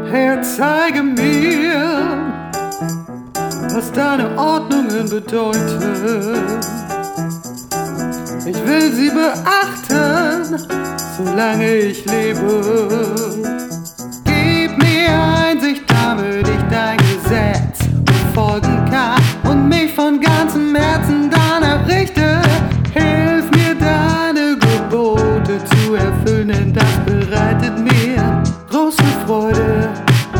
Herr, zeige mir, was deine Ordnungen bedeuten. Ich will sie beachten, solange ich lebe. Gib mir Einsicht, damit ich dein Gesetz befolgen kann und mich von ganzem Herzen danach richte. Hilf mir, deine Gebote zu erfüllen, denn das bereitet mir große Freude.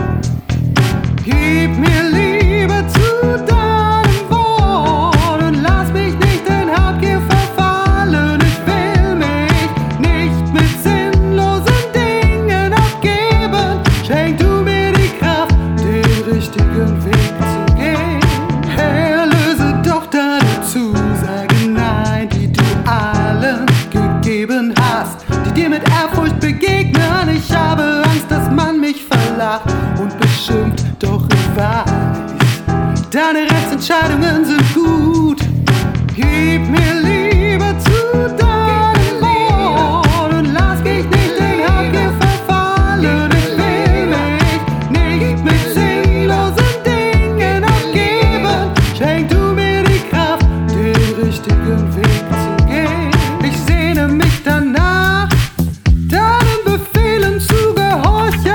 Gib mir Liebe zu deinem Wort und lass mich nicht in Habgier verfallen. Ich will mich nicht mit sinnlosen Dingen abgeben. Schenk du mir die Kraft, den richtigen Weg zu gehen. Herr, löse doch deine Zusagen ein, die du allen gegeben hast, die dir mit Ehrfurcht begegnen. Ich habe Angst, dass man mich verlacht und beschimpft, doch ich weiß, deine Rechtsentscheidungen sind gut. Gib mir Liebe zu deinem Wort und lass mich nicht in Habgier verfallen. Ich will mich nicht mit sinnlosen Dingen abgeben. Schenk du mir die Kraft, den richtigen Weg zu gehen. Ich sehne mich danach, deinen Befehlen zu gehorchen,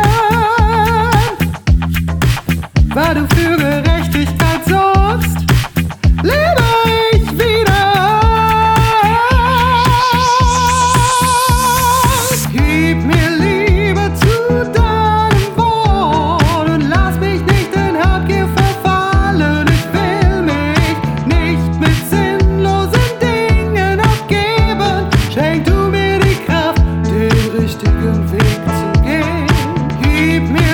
weil du für Gerechtigkeit sorgst, lebe ich wieder. Gib mir Liebe zu deinem Wort und lass mich nicht in Habgier verfallen. Ich will mich nicht mit sinnlosen Dingen abgeben. Schenk du mir die Kraft, den richtigen Weg zu gehen. Gib mir